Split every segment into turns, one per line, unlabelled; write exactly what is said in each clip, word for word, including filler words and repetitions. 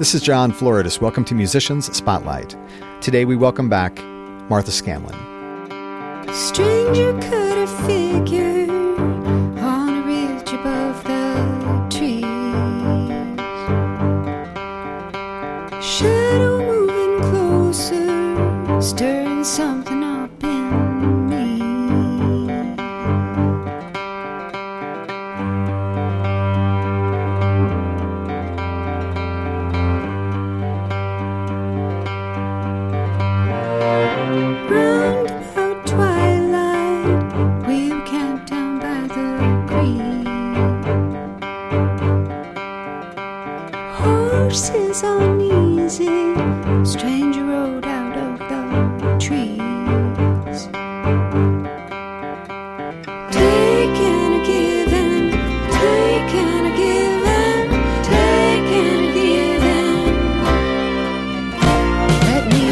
This is John Floridis. Welcome to Musicians Spotlight. Today we welcome back Martha Scanlon.
Stranger could have figured on a ridge above the trees, shadow moving closer, stirring something up in me. Round about twilight, we were camped down by the creek. Horses uneasy, stranger rode out of the trees. Taking a giving, taking a giving, taking a giving. Let me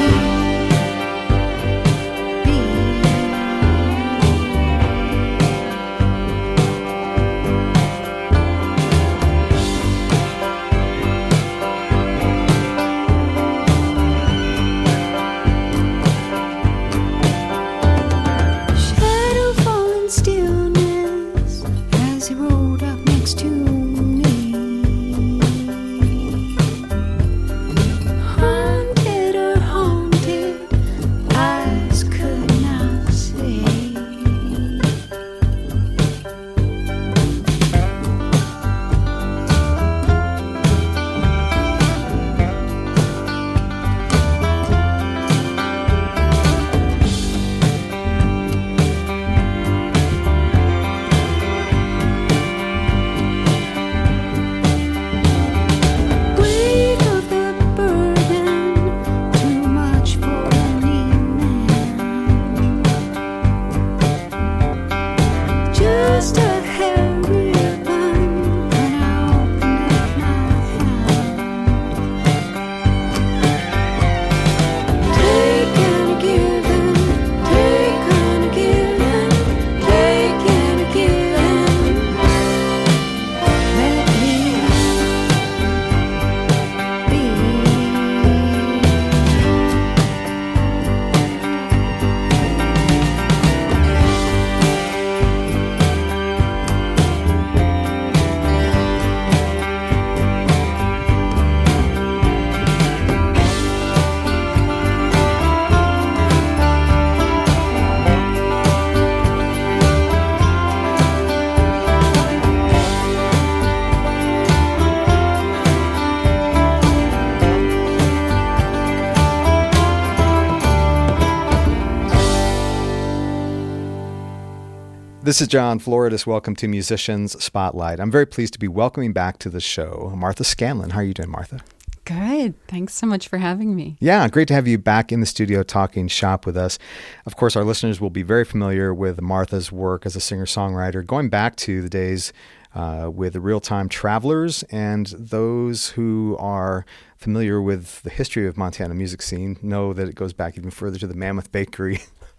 This is John Floridis. Welcome to Musicians Spotlight. I'm very pleased to be welcoming back to the show Martha Scanlon. How are you doing, Martha?
Good. Thanks so much for having me.
Yeah, great to have you back in the studio talking shop with us. Of course, our listeners will be very familiar with Martha's work as a singer-songwriter, going back to the days uh, with the Real-Time Travelers, and those who are familiar with the history of Montana music scene know that it goes back even further to the Mammoth Bakery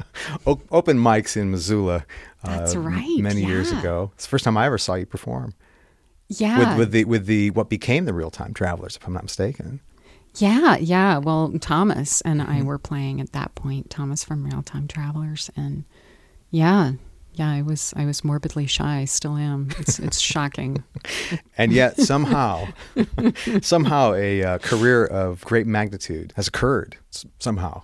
o- open mics in Missoula.
That's
uh,
right.
Many
yeah.
years ago. It's the first time I ever saw you perform.
Yeah.
With, with the with the what became the Real-Time Travelers, if I'm not mistaken.
Yeah, yeah. Well, Thomas and mm-hmm. I were playing at that point. Thomas from Real-Time Travelers, and yeah, yeah. I was I was morbidly shy. I still am. It's it's shocking.
And yet somehow, somehow a uh, career of great magnitude has occurred s- somehow.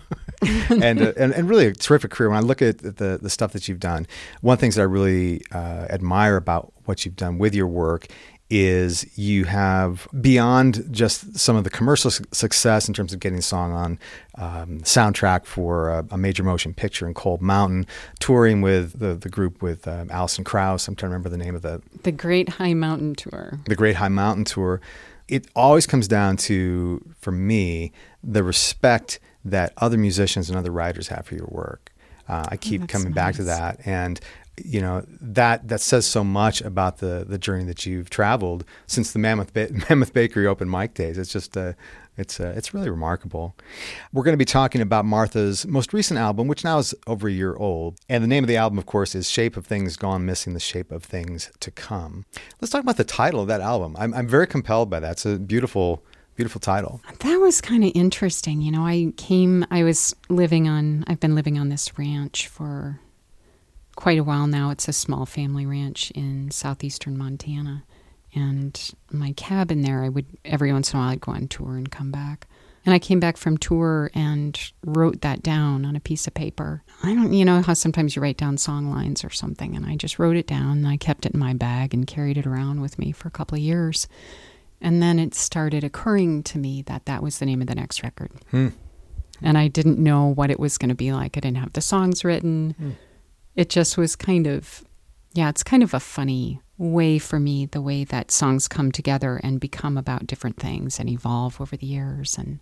and, uh, and and really a terrific career. When I look at the the stuff that you've done, one of the things that I really uh, admire about what you've done with your work is you have, beyond just some of the commercial su- success in terms of getting a song on um, soundtrack for a, a major motion picture in Cold Mountain, touring with the, the group with uh, Alison Krauss. I'm trying to remember the name of the...
The Great High Mountain Tour.
The Great High Mountain Tour. It always comes down to, for me, the respect that other musicians and other writers have for your work. Uh, I keep
oh,
coming
nice.
back to that. And you know, that that says so much about the the journey that you've traveled since the Mammoth ba- Mammoth Bakery open mic days. It's just uh, it's uh, it's really remarkable. We're going to be talking about Martha's most recent album, which now is over a year old, and the name of the album, of course, is "Shape of Things Gone Missing: The Shape of Things to Come." Let's talk about the title of that album. I'm I'm very compelled by that. It's a beautiful Beautiful title.
That was kind of interesting. You know, I came, I was living on, I've been living on this ranch for quite a while now. It's a small family ranch in southeastern Montana. And my cabin there, I would, every once in a while, I'd go on tour and come back. And I came back from tour and wrote that down on a piece of paper. I don't, you know how sometimes you write down song lines or something, and I just wrote it down, and I kept it in my bag and carried it around with me for a couple of years. And then it started occurring to me that that was the name of the next record.
Hmm.
And I didn't know what it was going to be like. I didn't have the songs written. Hmm. It just was kind of, yeah, it's kind of a funny way for me, the way that songs come together and become about different things and evolve over the years. And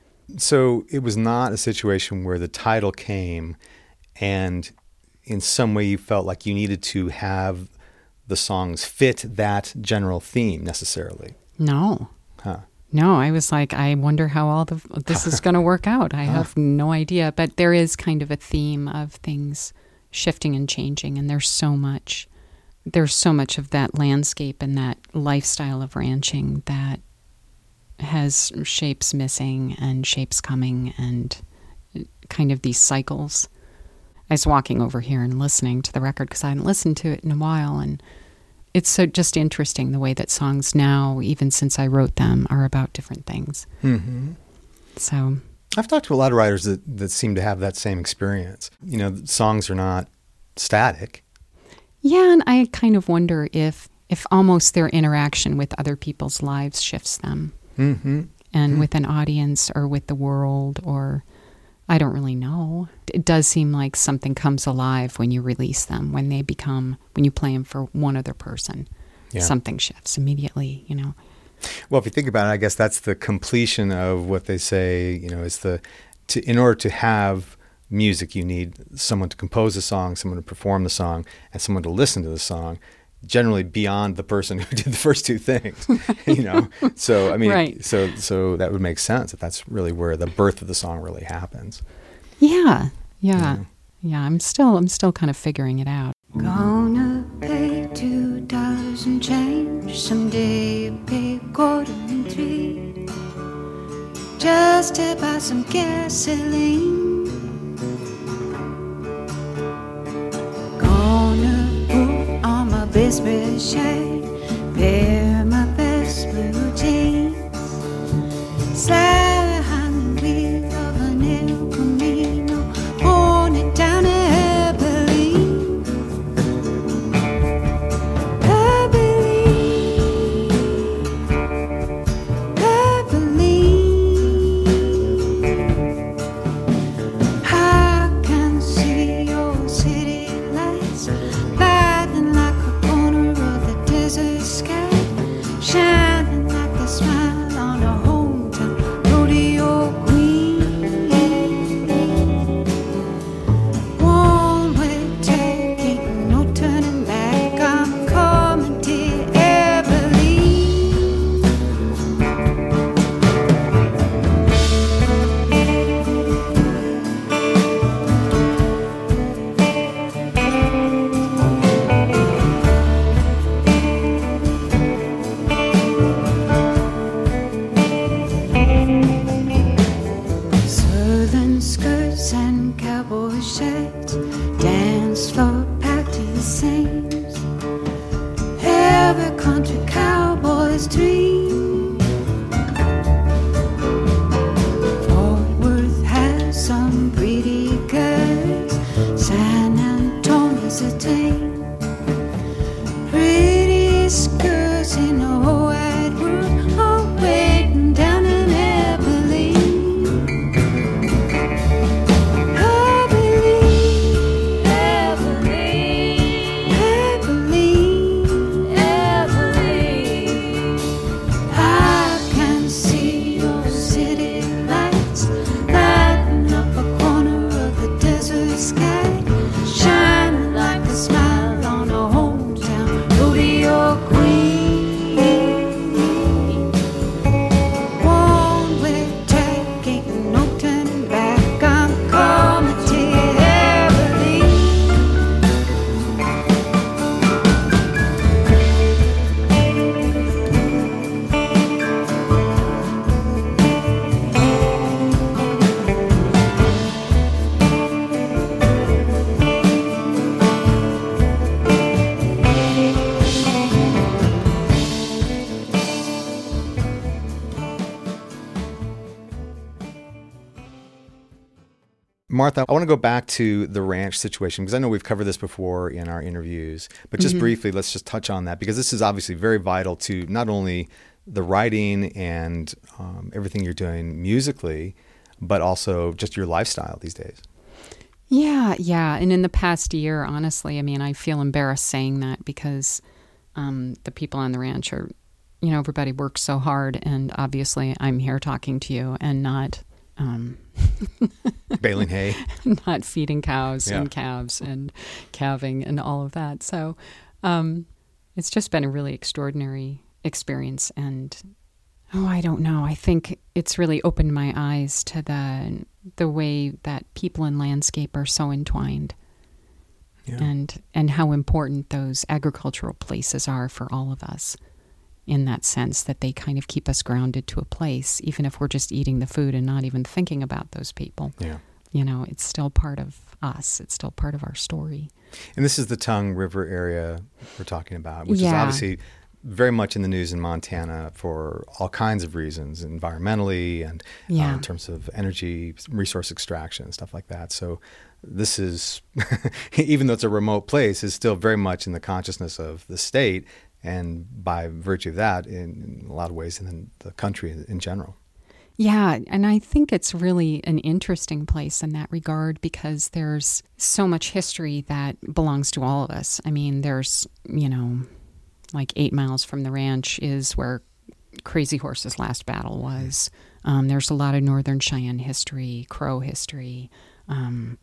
so it was not a situation where the title came and in some way you felt like you needed to have the songs fit that general theme necessarily.
No.
Huh.
No, I was like, I wonder how all the this is going to work out. I have no idea. But there is kind of a theme of things shifting and changing, and there's so much, there's so much of that landscape and that lifestyle of ranching that has shapes missing and shapes coming and kind of these cycles. I was walking over here and listening to the record because I hadn't listened to it in a while, and it's so just interesting the way that songs now, even since I wrote them, are about different things.
Mm-hmm.
So
I've talked to a lot of writers that, that seem to have that same experience. You know, songs are not static.
Yeah, and I kind of wonder if if almost their interaction with other people's lives shifts them.
Mm-hmm.
And
mm-hmm.
with an audience or with the world, or I don't really know. It does seem like something comes alive when you release them, when they become, when you play them for one other person. Yeah. Something shifts immediately, you know.
Well, if you think about it, I guess that's the completion of what they say, you know, is the, to, in order to have music, you need someone to compose a song, someone to perform the song, and someone to listen to the song, generally beyond the person who did the first two things, you know? So, I mean,
right.
so, so that would make sense that that's really where the birth of the song really happens.
Yeah. Yeah.
Yeah.
Yeah. I'm still, I'm still kind of figuring it out.
Gonna pay two dollars and change. Someday pay quarter and three, just to buy some gasoline. Gonna put on my best red shirt, wear my best blue jeans, slide behind the wheel of an El Camino, born it down to Abilene. I
Martha, I want to go back to the ranch situation because I know we've covered this before in our interviews, but just mm-hmm. briefly, let's just touch on that because this is obviously very vital to not only the writing and um, everything you're doing musically, but also just your lifestyle these days.
Yeah, yeah. And in the past year, honestly, I mean, I feel embarrassed saying that because um, the people on the ranch are, you know, everybody works so hard. And obviously I'm here talking to you and not... Um,
baling hay.
Not feeding cows yeah. and calves and calving and all of that. So um, it's just been a really extraordinary experience. And, oh, I don't know. I think it's really opened my eyes to the the way that people and landscape are so entwined. Yeah. And and how important those agricultural places are for all of us in that sense that they kind of keep us grounded to a place, even if we're just eating the food and not even thinking about those people.
Yeah.
You know, it's still part of us. It's still part of our story.
And this is the Tongue River area we're talking about, which
yeah.
is obviously very much in the news in Montana for all kinds of reasons, environmentally and
yeah.
uh, in terms of energy, resource extraction, and stuff like that. So this is, even though it's a remote place, is still very much in the consciousness of the state, and by virtue of that, in, in a lot of ways, and then the country in, in general.
Yeah, and I think it's really an interesting place in that regard because there's so much history that belongs to all of us. I mean, there's, you know, like eight miles from the ranch is where Crazy Horse's last battle was. Um, there's a lot of Northern Cheyenne history, Crow history, um,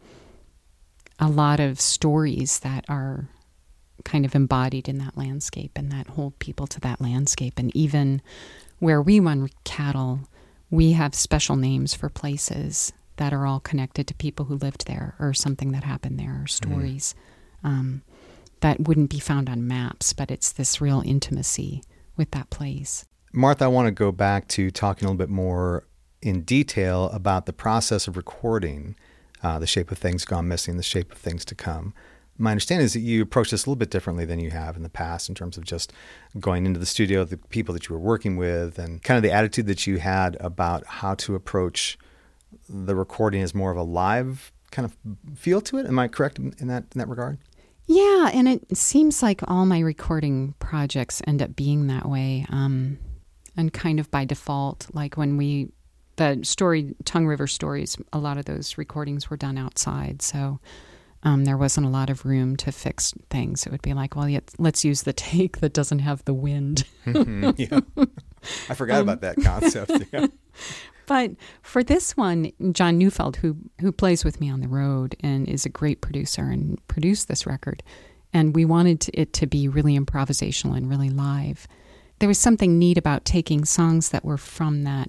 a lot of stories that are kind of embodied in that landscape and that hold people to that landscape. And even where we run cattle, we have special names for places that are all connected to people who lived there or something that happened there or stories mm. um, that wouldn't be found on maps, but it's this real intimacy with that place.
Martha, I want to go back to talking a little bit more in detail about the process of recording uh, The Shape of Things Gone Missing, The Shape of Things to Come. My understanding is that you approach this a little bit differently than you have in the past in terms of just going into the studio, the people that you were working with, and kind of the attitude that you had about how to approach the recording as more of a live kind of feel to it. Am I correct in that in that regard?
Yeah, and it seems like all my recording projects end up being that way, um, and kind of by default. Like when we, the story, Tongue River Stories, a lot of those recordings were done outside, so... Um, there wasn't a lot of room to fix things. It would be like, well, yeah, let's use the take that doesn't have the wind.
yeah. I forgot um, about that concept. Yeah.
But for this one, John Neufeld, who who plays with me on the road and is a great producer and produced this record, and we wanted it to be really improvisational and really live. There was something neat about taking songs that were from that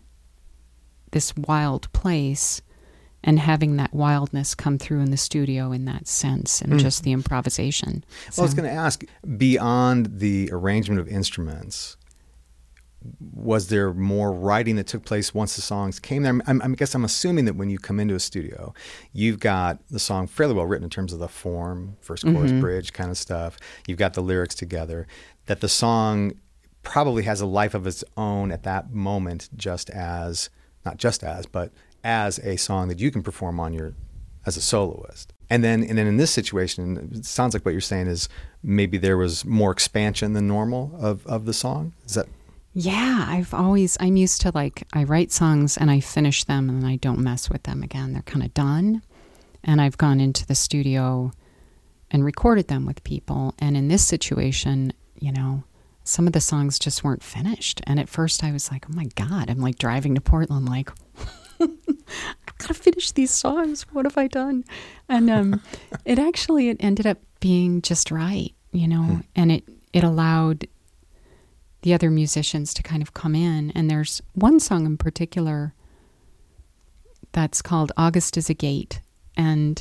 this wild place and having that wildness come through in the studio in that sense and mm. just the improvisation.
Well,
so.
I was going to ask, beyond the arrangement of instruments, was there more writing that took place once the songs came there? I'm, I guess I'm assuming that when you come into a studio, you've got the song fairly well written in terms of the form, first chorus, mm-hmm. bridge kind of stuff. You've got the lyrics together, that the song probably has a life of its own at that moment, just as, not just as, but as a song that you can perform on your, as a soloist. And then and then in this situation, it sounds like what you're saying is maybe there was more expansion than normal of, of the song. Is that?
Yeah, I've always, I'm used to like, I write songs and I finish them and I don't mess with them again. They're kind of done. And I've gone into the studio and recorded them with people. And in this situation, you know, some of the songs just weren't finished. And at first I was like, oh my God, I'm like driving to Portland like, I've got to finish these songs. What have I done? And um, it actually, it ended up being just right, you know, hmm. and it, it allowed the other musicians to kind of come in. And there's one song in particular that's called August is a Gate. And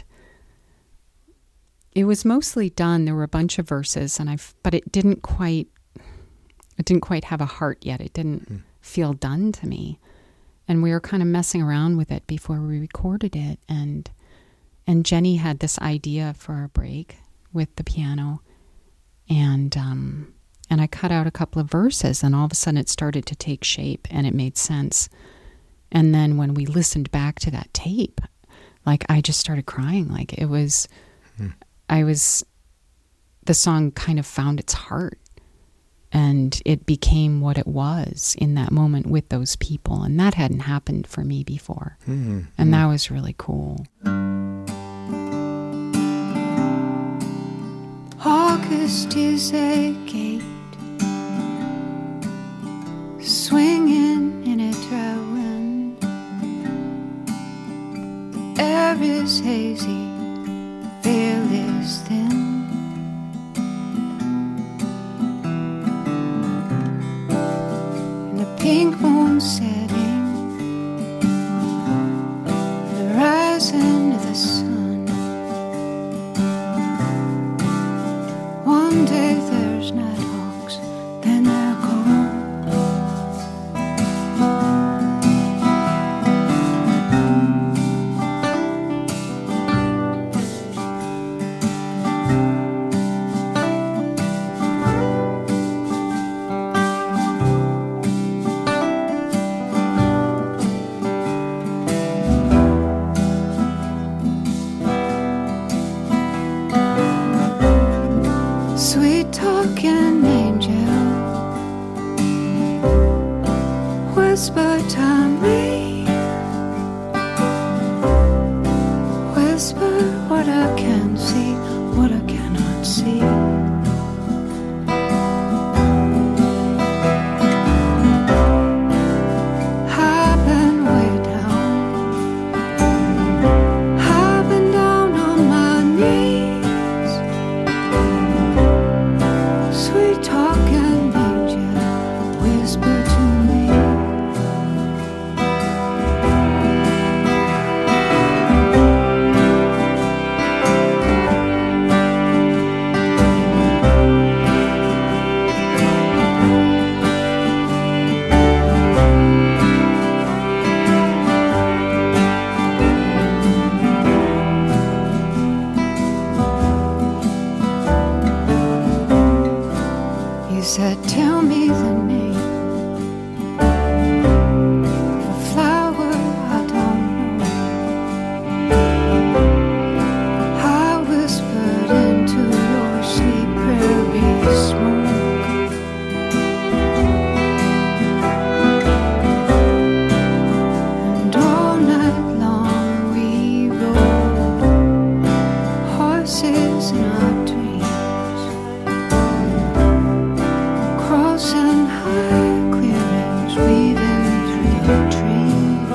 it was mostly done. There were a bunch of verses, and I've, but it didn't quite, it didn't quite have a heart yet. It didn't hmm. feel done to me. And we were kind of messing around with it before we recorded it. And and Jenny had this idea for a break with the piano. And um, and I cut out a couple of verses, and all of a sudden it started to take shape, and it made sense. And then when we listened back to that tape, like I just started crying. Like it was, mm-hmm. I was, the song kind of found its heart. And it became what it was in that moment with those people. And that hadn't happened for me before. Mm-hmm. And that was really cool.
August is a gate, swinging in a dry wind. Air is hazy, veil is thin. Pink moon setting, the rising of the sun. One day there's nighthawks, then they're gone. Whisper to me, whisper what I can see, what I cannot see. I've been way down, I've been down on my knees. Sweet talking angel, whisper to me. Said, tell me the name of a flower I don't know. I whispered into your sleep, prairie smoke. And all night long we rode horses in our dreams. Crossing high clearings, weaving through the trees.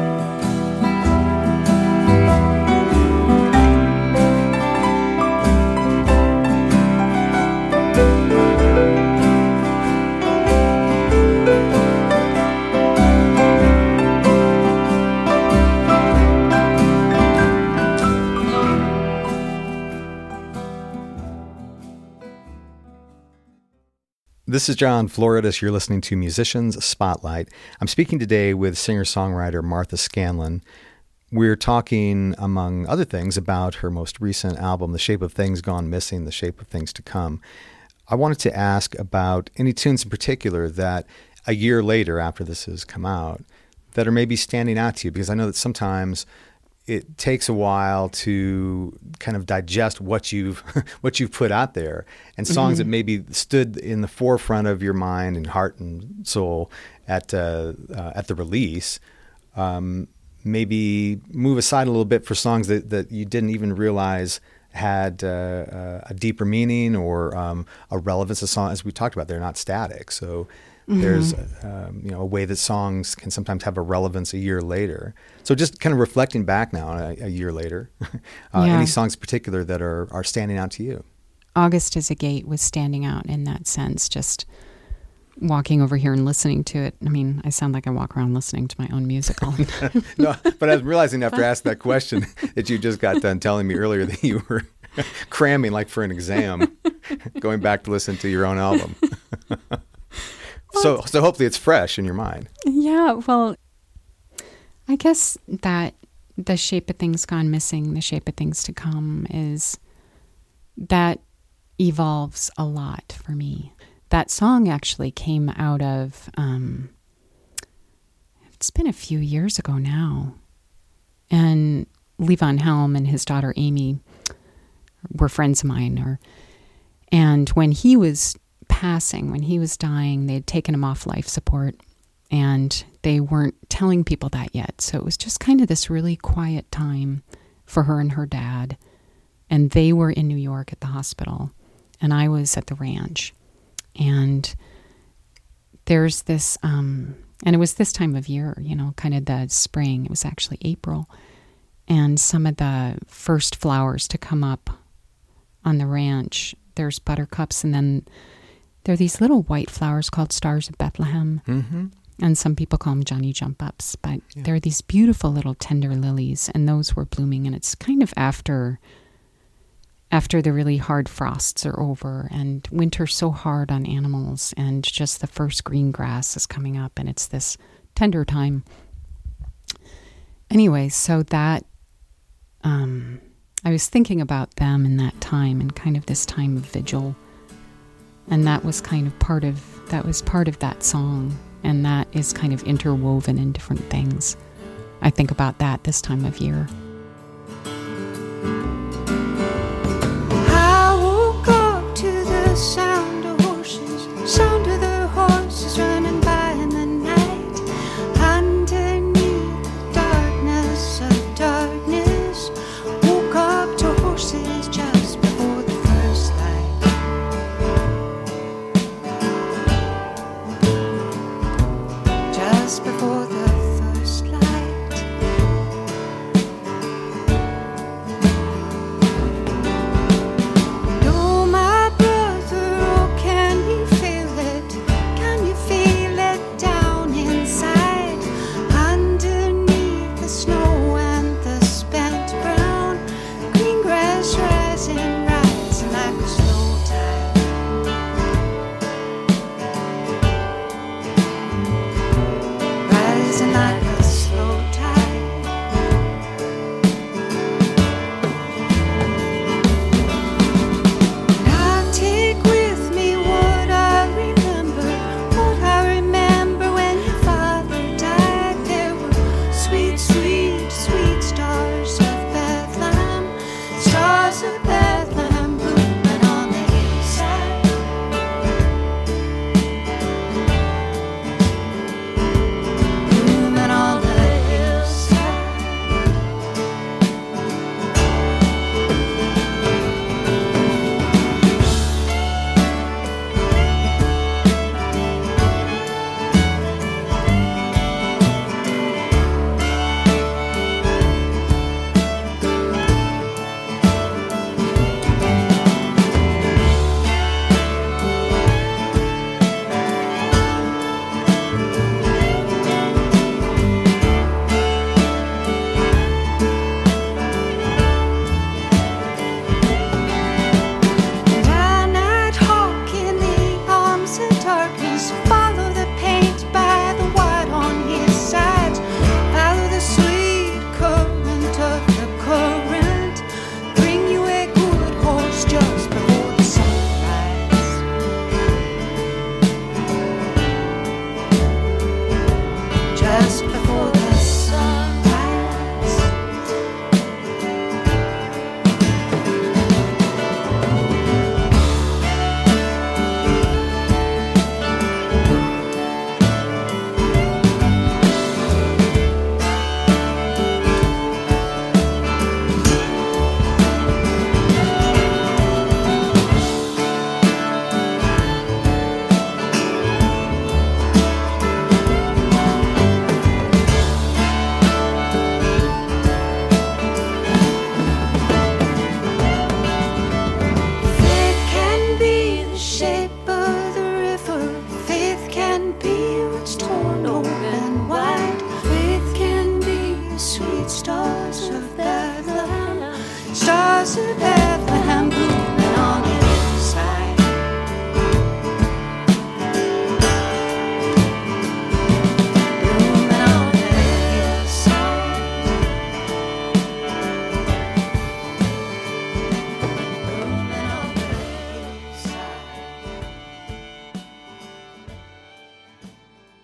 This is John Floridis. You're listening to Musicians Spotlight. I'm speaking today with singer-songwriter Martha Scanlon. We're talking, among other things, about her most recent album, The Shape of Things Gone Missing, The Shape of Things to Come. I wanted to ask about any tunes in particular that a year later, after this has come out, that are maybe standing out to you, because I know that sometimes it takes a while to kind of digest what you've what you've put out there, and songs mm-hmm. that maybe stood in the forefront of your mind and heart and soul at uh, uh, at the release, um, maybe move aside a little bit for songs that, that you didn't even realize had uh, uh, a deeper meaning or um, a relevance. A song, as we talked about, they're not static, so. Mm-hmm. There's um, you know, a way that songs can sometimes have a relevance a year later. So just kind of reflecting back now a, a year later, uh, yeah. any songs in particular that are, are standing out to you?
August is a Gate was standing out in that sense, just walking over here and listening to it. I mean, I sound like I walk around listening to my own music all the time.
No, but I was realizing after I asked that question that you just got done telling me earlier that you were cramming like for an exam, going back to listen to your own album. So, so hopefully it's fresh in your mind.
Yeah, well, I guess that The Shape of Things Gone Missing, The Shape of Things to Come is, that evolves a lot for me. That song actually came out of, um, it's been a few years ago now. And Levon Helm and his daughter Amy were friends of mine. Or, and when he was passing, when he was dying, they had taken him off life support, and they weren't telling people that yet. So it was just kind of this really quiet time for her and her dad. And they were in New York at the hospital, and I was at the ranch. And there's this, um, and it was this time of year, you know, kind of the spring. It was actually April. And some of the first flowers to come up on the ranch, there's buttercups, and then there are these little white flowers called Stars of Bethlehem.
Mm-hmm.
And some people call them Johnny Jump Ups. But
Yeah.
they're these beautiful little tender lilies, and those were blooming. And it's kind of after after the really hard frosts are over, and winter's so hard on animals, and just the first green grass is coming up, and it's this tender time. Anyway, so that, um, I was thinking about them in that time, and kind of this time of vigil. And that was kind of part of, that was part of that song. And that is kind of interwoven in different things. I think about that this time of year.
I woke up to the sound of horses, sound of the horses running by in the night. Underneath the darkness of darkness, woke up to horses just before the first light. Just before the first light. Oh, my brother, oh, can you feel it? Can you feel it down inside? Underneath the snow and the spent brown, green grass rising, rising like a slow tide. Rising like a slow tide. I'll take with me what I remember, what I remember when your father died. There were sweet, sweet, sweet stars of Bethlehem, stars of Bethlehem blooming on the hillside. Blooming on the hillside. And I night hawk in the arms of darkness, follow the paint by the white on his sides, follow the sweet current of the current, bring you a good horse just before the sunrise. Just before the sunrise. Faith can be the shape of the river. Faith can be what's torn open wide. Faith can be the sweet stars of Bethlehem, stars of Bethlehem blooming on the hillside. Blooming on the hillside. Blooming on the hillside.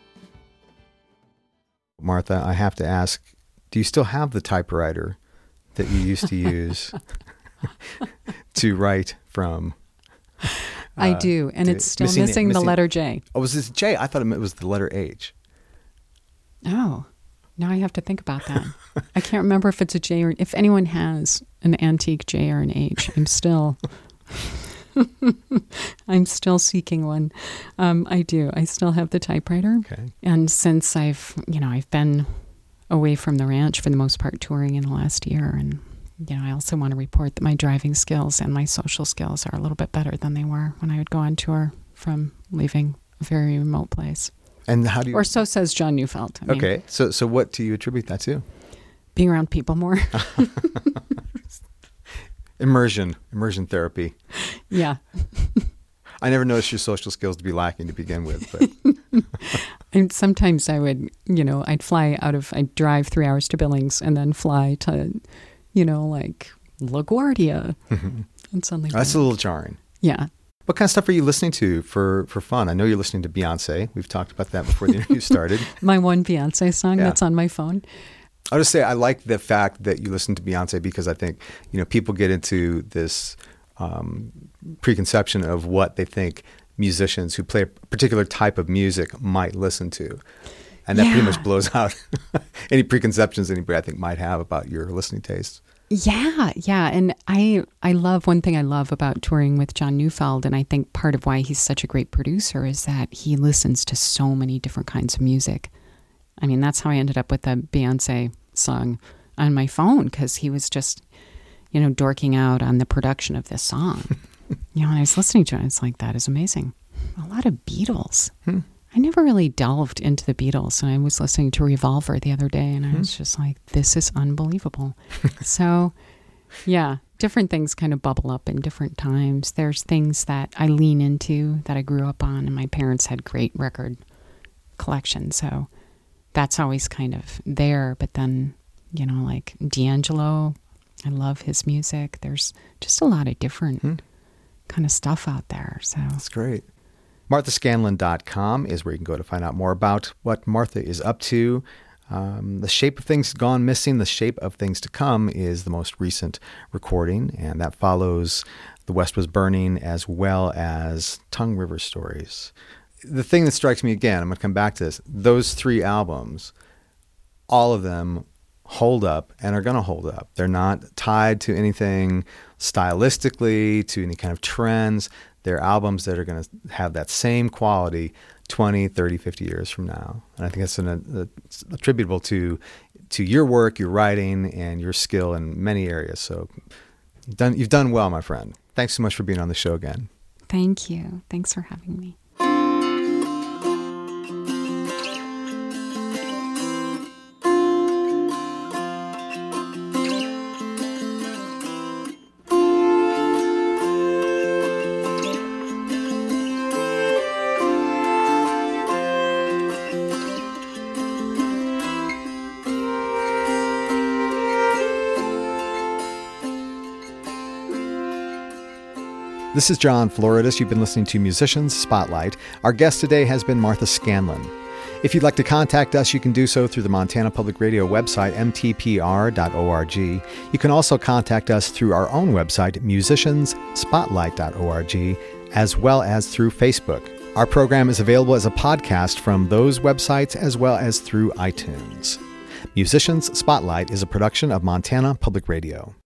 Martha, I have to ask, do you still have the typewriter that you used to use to write from. Uh,
I do, and it's still
missing,
missing,
missing
the letter J.
Oh, was this J? I thought it was the letter H.
Oh, now I have to think about that. I can't remember if it's a J or if anyone has an antique J or an H. I'm still, I'm still seeking one. Um, I do. I still have the typewriter.
Okay.
And since I've, you know, I've been away from the ranch for the most part, touring in the last year, and you know, I also want to report that my driving skills and my social skills are a little bit better than they were when I would go on tour from leaving a very remote place.
And how do you?
Or so says John Neufeld. I mean,
Okay, so so what do you attribute that to?
being around people more.
Immersion, immersion therapy.
Yeah.
I never noticed your social skills to be lacking to begin with, but
And sometimes I would, you know, I'd fly out of, I'd drive three hours to Billings and then fly to, you know, like LaGuardia. And suddenly,
that's a little jarring.
yeah.
What kind of stuff are you listening to for, for fun? I know you're listening to Beyonce. We've talked about that before the interview started.
My one Beyonce song
Yeah.
that's on my phone.
I'll just say I like the fact that you listen to Beyonce because I think, you know, people get into this um, preconception of what they think musicians who play a particular type of music might listen to. And that pretty
Yeah.
much blows out any preconceptions anybody I think might have about your listening tastes.
Yeah, yeah. And I I love one thing I love about touring with John Neufeld, and I think part of why he's such a great producer is that he listens to so many different kinds of music. I mean, that's how I ended up with the Beyonce song on my phone, because he was just, you know, dorking out on the production of this song. You know, when I was listening to it, it's like, that is amazing. A lot of Beatles.
Hmm.
I never really delved into the Beatles, and I was listening to Revolver the other day, and I was just like, this is unbelievable. So, yeah, different things kind of bubble up in different times. There's things that I lean into that I grew up on, and my parents had great record collection, so that's always kind of there. But then, you know, like D'Angelo, I love his music. There's just a lot of different
Hmm.
kind of stuff out there. So
That's great. Martha Scanlon dot com is where you can go to find out more about what Martha is up to. Um, the Shape of Things Gone Missing, The Shape of Things to Come is the most recent recording, and that follows The West Was Burning as well as Tongue River Stories. The thing that strikes me again, I'm going to come back to this, those three albums, all of them hold up and are going to hold up. They're not tied to anything stylistically, to any kind of trends. They're albums that are going to have that same quality twenty, thirty, fifty years from now. And I think that's an, a, it's attributable to to your work, your writing, and your skill in many areas. So you've done, you've done well, my friend. Thanks so much for being on the show again.
thank you. Thanks for having me.
This is John Floridis. You've been listening to Musicians Spotlight. Our guest today has been Martha Scanlon. If you'd like to contact us, you can do so through the Montana Public Radio website, m t p r dot org. You can also contact us through our own website, musicians spotlight dot org, as well as through Facebook. Our program is available as a podcast from those websites as well as through iTunes. Musicians Spotlight is a production of Montana Public Radio.